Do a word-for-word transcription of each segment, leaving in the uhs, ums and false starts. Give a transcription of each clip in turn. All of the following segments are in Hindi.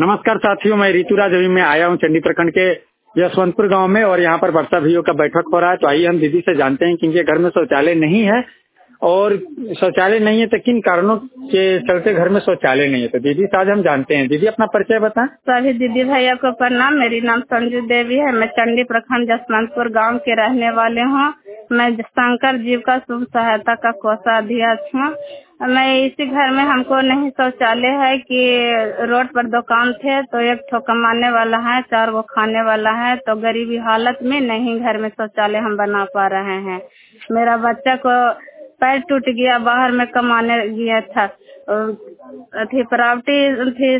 नमस्कार साथियों, मैं ऋतुराज अभी मैं आया हूँ चंडी प्रखंड के यशवंतपुर गांव में और यहाँ पर वर्षा भैया का बैठक हो रहा है। तो आइए हम दीदी से जानते हैं कि इनके घर में शौचालय नहीं है और शौचालय नहीं है तो किन कारणों के चलते घर में शौचालय नहीं है। तो दीदी से आज हम जानते हैं। दीदी अपना परिचय बताएं। सभी दीदी भैया को प्रणाम। मेरी नाम संजू देवी है। मैं चंडी प्रखंड यशवंतपुर गांव के रहने वाले हूँ। मैं शंकर जीव का शुभ सहायता का कोषाध्यक्ष हूँ। मैं इसी घर में हमको नहीं शौचालय है कि रोड पर दुकान थे तो एक ठो कमाने वाला है, चार वो खाने वाला है, तो गरीबी हालत में नहीं घर में शौचालय हम बना पा रहे हैं। मेरा बच्चा को पैर टूट गया, बाहर में कमाने गया था। थी प्राइवेटी थी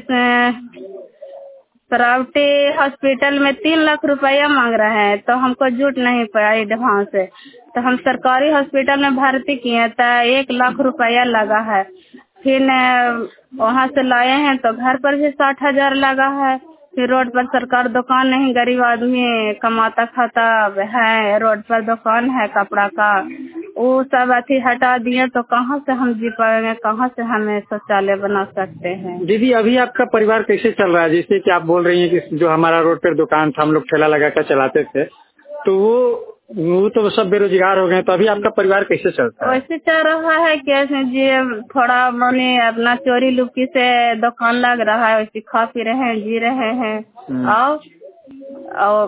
प्राइवेटी हॉस्पिटल में तीन लाख रुपया मांग रहे हैं तो हमको जुट नहीं पाया एडवांस से। तो हम सरकारी हॉस्पिटल में भर्ती किए तो एक लाख रुपया लगा है। फिर वहाँ से लाए हैं तो घर पर भी साठ हजार लगा है। फिर रोड पर सरकार दुकान नहीं, गरीब आदमी कमाता खाता है, रोड पर दुकान है कपड़ा का, वो सब अथी हटा दिए तो कहाँ से हम जी पाएंगे, कहाँ से हमें शौचालय बना सकते हैं। दीदी अभी आपका परिवार कैसे चल रहा है? जैसे कि आप बोल रही हैं कि जो हमारा रोड पर दुकान था हम लोग ठेला लगा कर चलाते थे तो वो वो तो सब बेरोजगार हो गए, तो अभी आपका परिवार कैसे चलता है? वैसे चल रहा है कैसे जी, थोड़ा मने अपना चोरी लुकी से दुकान लग रहा है, वैसे खा पी रहे हैं, जी रहे हैं। और, और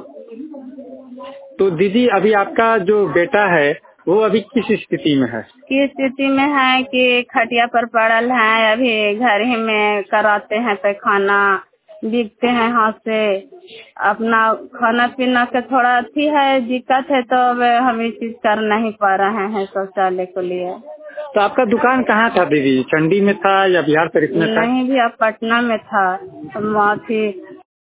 तो दीदी अभी आपका जो बेटा है वो अभी किस स्थिति में है? किस स्थिति में है कि खटिया पर पड़ल है, अभी घर ही में कराते हैं पैखाना, बिकते हैं हाथ से। अपना खाना पीना का थोड़ा अच्छी है, दिक्कत है तो हम ये चीज कर नहीं पा रहे हैं शौचालय के लिए। तो आपका दुकान कहाँ था दीदी? चंडी में था या बिहार शरीफ में था? नहीं भी, अब पटना में था। वहाँ थी